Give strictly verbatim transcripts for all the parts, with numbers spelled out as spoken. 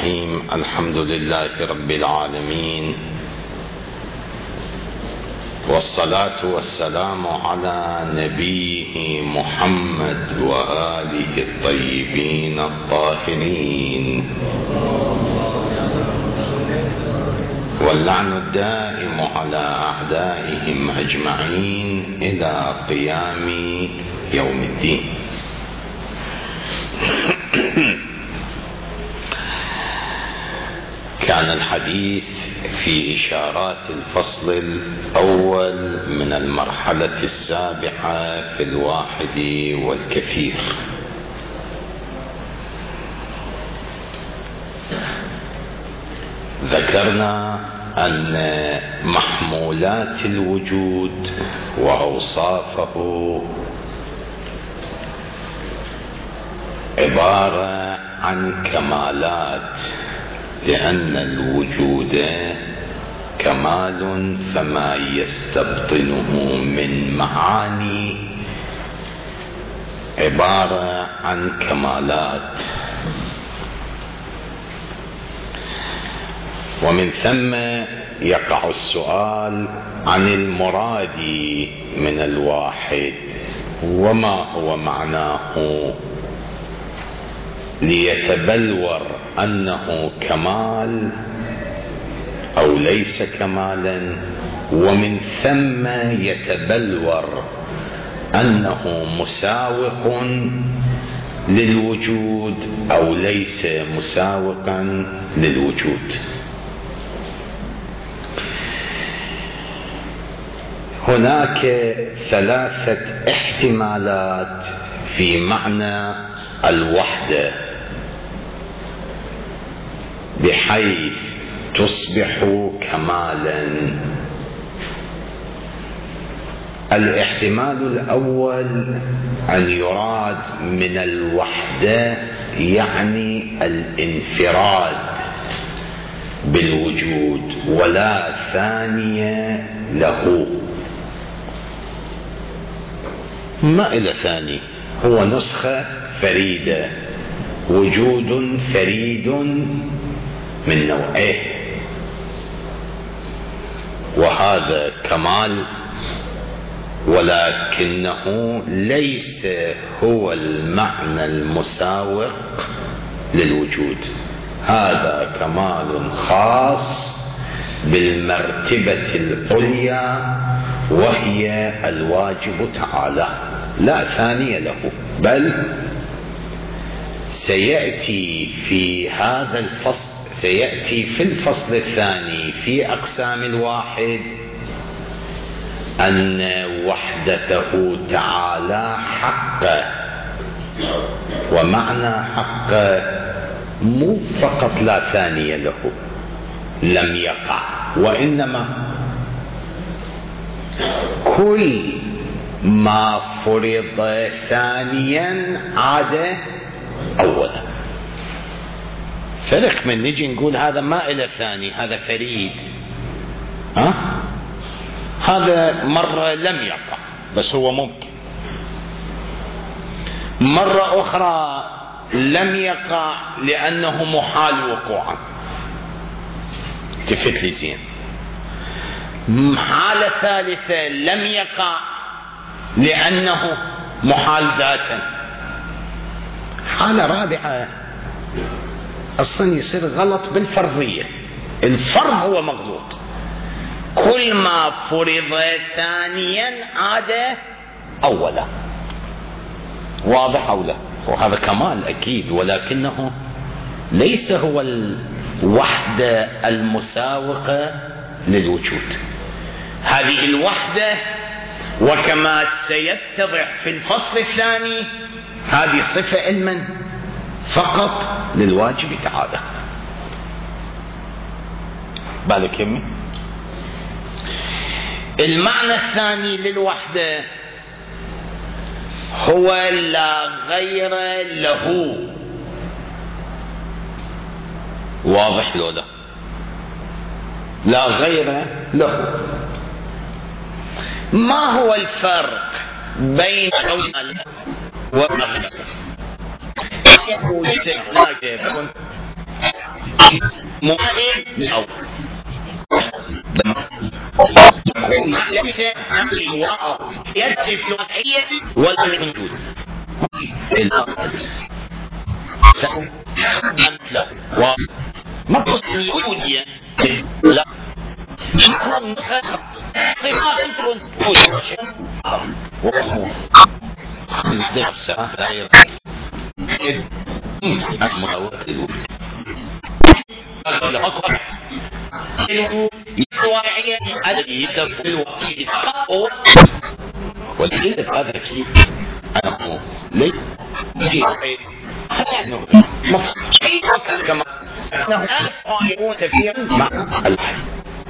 الرحيم. الحمد لله رب العالمين، والصلاة والسلام على نبيه محمد وآله الطيبين الطاهرين، واللعن الدائم على أعدائهم أجمعين إلى قيام يوم الدين. كان الحديث في إشارات الفصل الأول من المرحلة السابعة في الواحد والكثير. ذكرنا أن محمولات الوجود وأوصافه عبارة عن كمالات، لأن الوجود كمال، فما يستبطنه من معاني عبارة عن كمالات. ومن ثم يقع السؤال عن المراد من الواحد، وما هو معناه، ليتبلور أنه كمال أو ليس كمالا، ومن ثم يتبلور أنه مساوق للوجود أو ليس مساوقا للوجود. هناك ثلاثة احتمالات في معنى الوحدة، بحيث تصبح كمالا. الاحتمال الأول أن يراد من الوحدة يعني الانفراد بالوجود، ولا ثاني له، ما إلى ثاني، هو نسخة فريدة، وجود فريد من نوعه، وهذا كمال، ولكنه ليس هو المعنى المساوق للوجود. هذا كمال خاص بالمرتبة العليا، وهي الواجب تعالى، لا ثاني له. بل سيأتي في هذا الفصل، سيأتي في الفصل الثاني في أقسام الواحد، أن وحدته تعالى حقه. ومعنى حقه مو فقط لا ثاني له، لم يقع، وإنما كل ما فرض ثانيا عاد أولا. فرق من نجي نقول هذا ما إلى ثاني، هذا فريد، ها؟ هذا مرة لم يقع بس هو ممكن، مرة أخرى لم يقع لأنه محال وقوعا. تفت لي زين. حالة ثالثة لم يقع لأنه محال ذاتا. حالة رابعة أصلا يصير غلط بالفرضية، الفرض هو مغلوط. كل ما فرض ثانيا عاد أولا. واضح أو لا؟ وهذا كمال أكيد، ولكنه ليس هو الوحدة المساوقة للوجود. هذه الوحدة، وكما سيتضح في الفصل الثاني، هذه صفة علما فقط للواجب تعالى. بالك يمي. المعنى الثاني للوحدة هو لا غير له. واضح لو لا؟ لا غير له. ما هو الفرق بين مؤمن أو ليس نفي واو يدرس الوضعية ولا الوجود لا ما قصد الوجودية لا صفات الواقعية الذي يدخل وقت التقوى والجلد هذا الشيء أنا ليس شيء شيء كما أنه لا يصائرون فيها مع الحج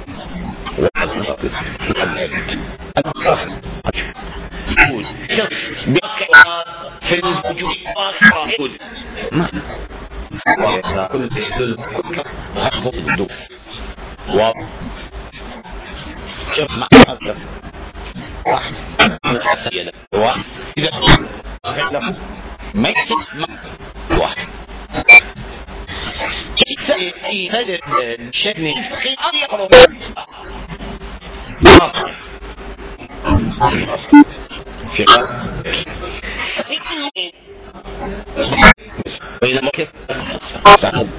في الوجود ما كل كل كل و شوف ما هذا واحد واحد إذا ما يصير واحد في هذا الشأن يقرب بينما كيف سعد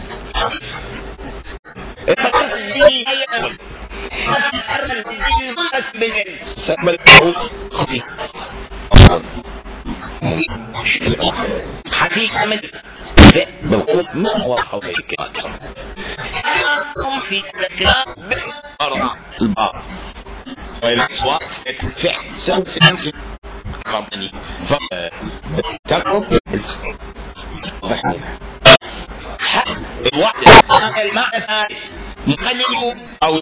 حديث عمل بالقوة ما هو حوالي الكلمات في الكلام بأرض البعض والأسواق فعل سوف سنسي خماني فتكون الوحدة المعنى الثالث مخلل أو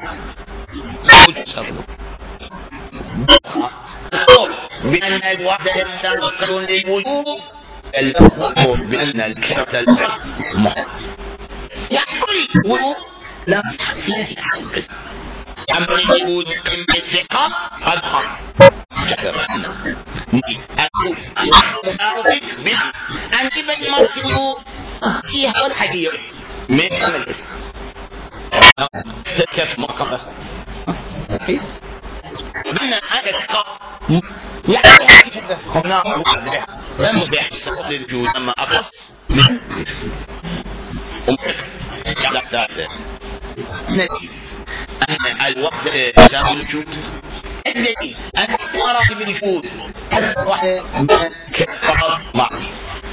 بأن الوحدة يمتلك للوجود الأمر بأن الكتاب محدد يقول وجود لا فيه حقس أمر الوجود من الثقة أدخل شكرا أقول أن تبني مرسول فيها الحديث من الاسم كيف مقامه بنا هذا الثقة يعني هنا لم بيحصل للجود أما أخص من أمسك على ذاته نتيجة أن الوحدة تساوي الوجود الذي أن ترى بالوجود الوحدة كفرات معي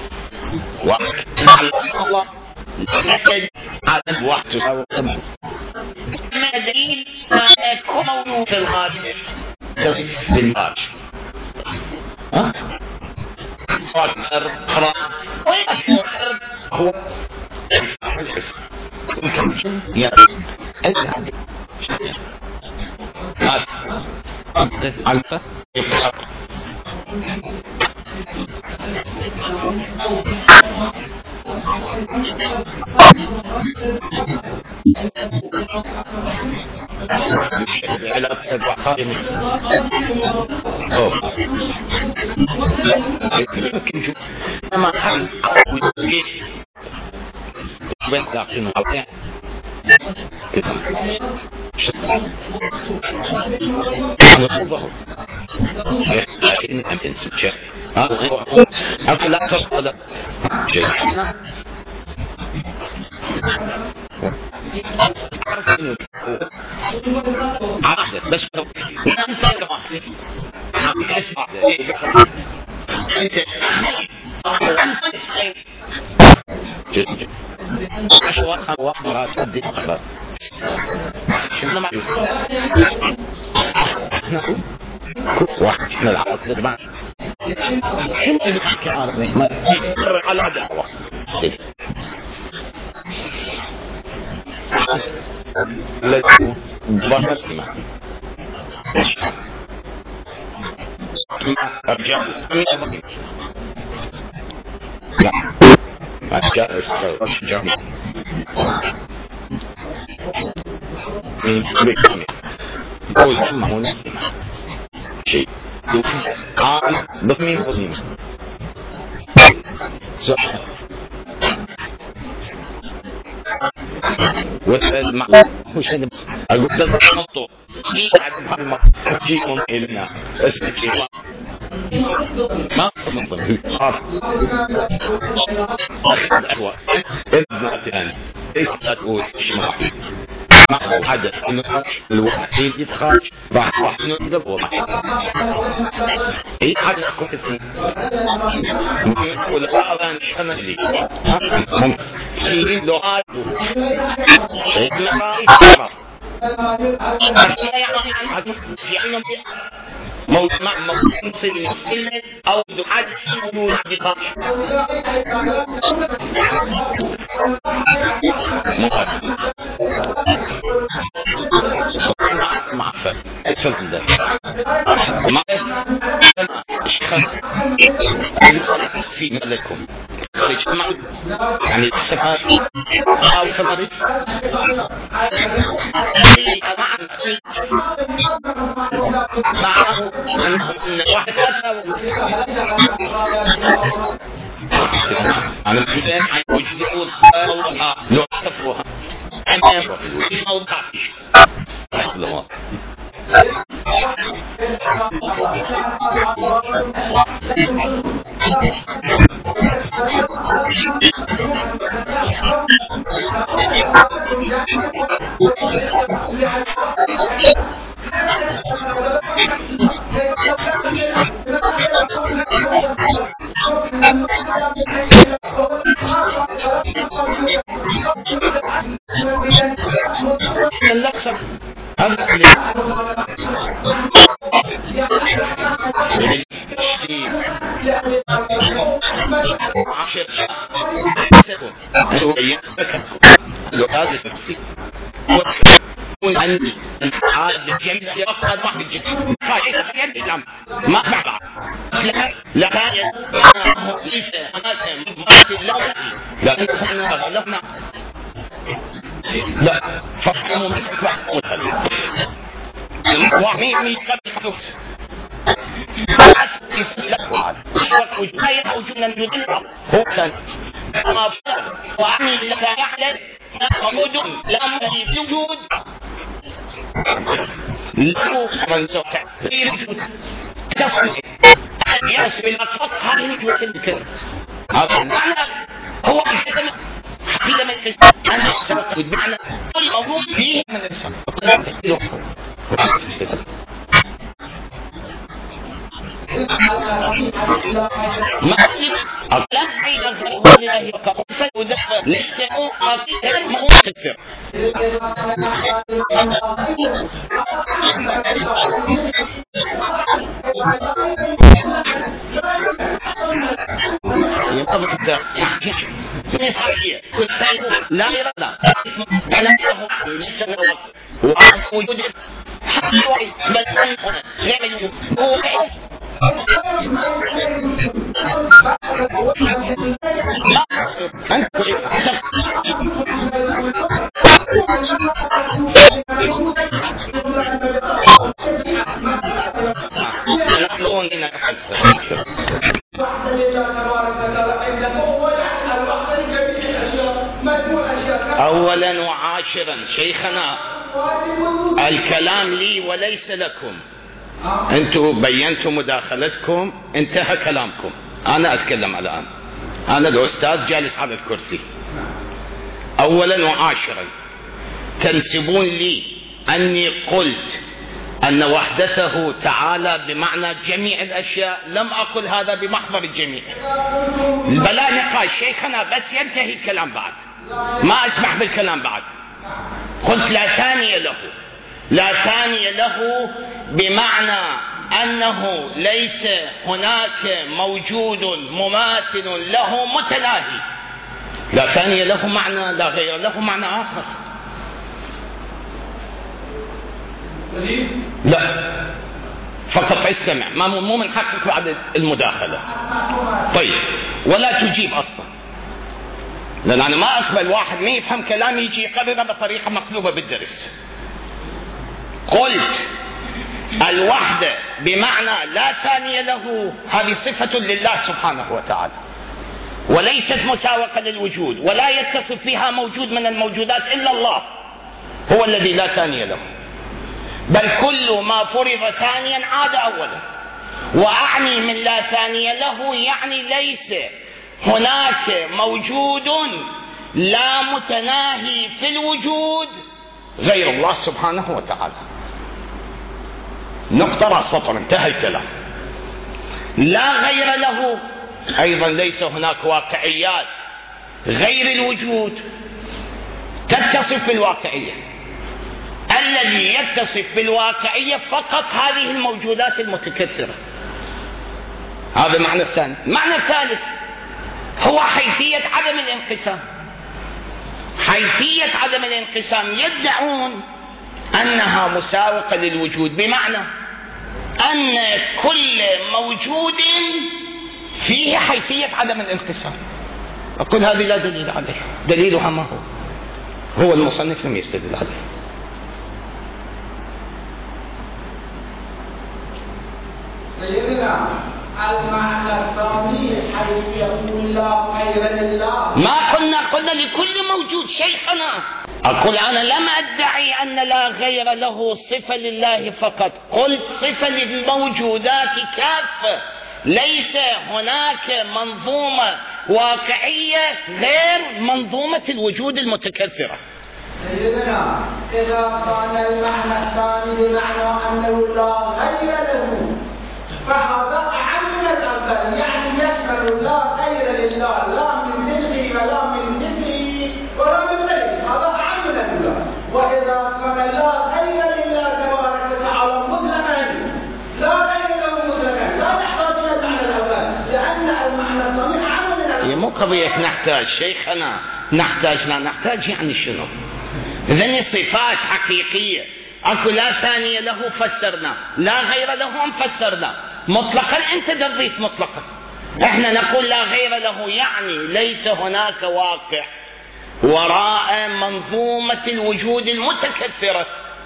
وعلى الله نحن على الوحدة تساوي الخمسة ما دليل ما يكون في الغاجة بالغاجة ها؟ صدر خلاص ويشمر هو يا الهدي بس عارفه على سبع خادم أوه يمكن شو ما حد ويجي بس لكنه أوكي لكن أنت تنسى ها أقول لا تفضل شيء عقد بس انت اسمع انت عشوة وحمرات تدي أخبار شنو معي واحد من العقد تبع شنو اللي بحكي عربي ما على دعوة التي ضربتنا أرجع لا أرجع أرجع بكامل أول ما هو نسمع شيء قال بطمين قديم صح وتسأل مش أقول لك نطو يساعد بهالمجيء إلنا استكشف ما صمت خاف أخذ أسوأ إذن ثاني ليس لا تقول شمع ما حدث إنه الوحيد يتخرج راح راح نقدر وما أي حد يحكم اسمه ولا أذان شنو اللي ممكن شيء لغات شيء ما يعني موت مع منصب مسلم أو دعاء حدود دقاق معفن اتفضل ده ما في ملكم يعني أو خبري معه أن واحد أنا بدأت عن وجود الله لو تفوها أنا في موضع الله اللقصة عشر عندي هذا الجميع يفقد واحد الجميع خايف ما بعد لا لا ليس لا لا لا لا فحكموا من فحكموا ومين مين قبل حفظ وجاية وجونا نذلها هو كان وعني لك يعلم ومود لا مجيب وجود له من زوجة ياسم المطلق هذه نجوة الذكر هذا المعنى هو حكمة حقيقة من الإنسان أنا سبق بالمعنى كل موضوع فيه من الإنسان ما أصيب أطلق عيدا فإن الله وكفر ودفع لشتئوا قاتل مؤون تكفر ينطبق الزرق لا يرى ولا يرى ليس من الوقت ووجود حق الوعي بل أنه يعمل هو أولا وعاشرا شيخنا الكلام لي وليس لكم. أنتم بينتم مداخلتكم انتهى كلامكم. أنا أتكلم الآن. أنا الأستاذ جالس على الكرسي. أولا وعاشرا تنسبون لي أني قلت أن وحدته تعالى بمعنى جميع الأشياء. لم أقل هذا بمحضر الجميع. بلا نقاش شيخنا بس ينتهي الكلام بعد. ما أسمح بالكلام بعد. قلت لا ثاني له. لا ثاني له بمعنى أنه ليس هناك موجود مماثل له متناهي. لا ثاني له معنى لا غير له معنى آخر. لا فقط استمع. ما مو من حقك بعد المداخلة. طيب ولا تجيب أصلا لأن أنا ما أقبل واحد ما يفهم كلامي يجي يقرر بطريقة مقلوبة بالدرس. قلت الوحدة بمعنى لا ثاني له هذه صفة لله سبحانه وتعالى. وليست مساوقة للوجود، ولا يتصف فيها موجود من الموجودات إلا الله، هو الذي لا ثاني له، بل كل ما فرض ثانيا عاد أولا. وأعني من لا ثاني له يعني ليس هناك موجود لا متناهي في الوجود غير الله سبحانه وتعالى. نقطة راس سطر، انتهى الكلام. لا غير له، أيضا ليس هناك واقعيات غير الوجود تتصف بالواقعية. الذي يتصف بالواقعية فقط هذه الموجودات المتكثرة. هذا معنى الثاني. معنى الثالث هو حيثية عدم الانقسام. حيثية عدم الانقسام يدعون أنها مساوقة للوجود، بمعنى أن كل موجود فيه حيثية عدم الانقسام. أقول هذه لا دليل عليه، دليلها ما هو؟ هو المصنف لم يستدل عليه. سيدنا المعنى الثاني حيث يقول لا غير لله، ما قلنا قلنا لكل موجود شيخنا. أقول أنا لم أدعي أن لا غير له صفة لله فقط، قلت صفة للموجودات كافة، ليس هناك منظومة واقعية غير منظومة الوجود المتكثرة. سيدنا إذا كان المعنى الثاني بمعنى أنه لا غير له فهذا أعم من الأول، يعني يشمل لا غير لله، لا من مثله ولا من مثله ولا من غيره، هذا أعم من الأولى. وإذا كان لا غير لله تبارك وتعالى مطلقا، لا غير له مطلقا، لا نحتاج إلى المعنى الأول، لأن المعنى الثاني أعم من الأول. هي مو قضية نحتاج شيخنا، نحتاج لا نحتاج يعني شنو؟ إذن صفات حقيقية، أكو لا ثانية له فسرنا، لا غير له هم فسرنا، مطلقا أنت دريت مطلقا. احنا نقول لا غير له يعني ليس هناك واقع وراء منظومة الوجود المتكثرة،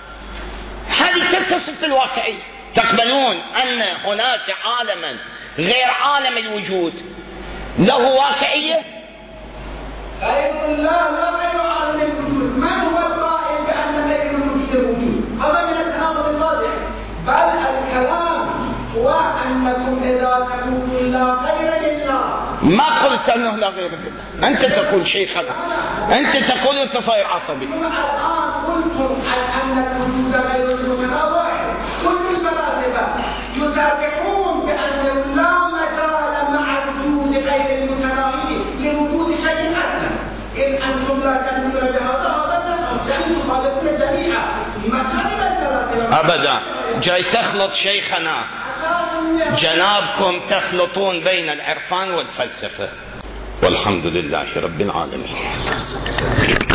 هذه تتصف بالواقعية. تقبلون أن هناك عالما غير عالم الوجود له واقعية؟ غير الله لا غير عالم الوجود. من هو القائل بأن غير الوجود موجود؟ هذا من التناقض الواضح. بل الكلام هو أنكم إذا تقولوا لا غير لله. ما قلت أنه لا غير لله، أنت تقول شيخنا، أنت تقول أنت صاير عصبي. الآن قلتم أن الوجود غير المتناول، كل الفلاسفة يسابقون بأن لا مجال مع وجود غير المتناول لوجود شيء أدنى. إن أنتم لا تقولون بهذا هذا يعني تخالفون جميعا. أبدا جاي تخلط شيخنا، جنابكم تخلطون بين العرفان والفلسفة. والحمد لله رب العالمين.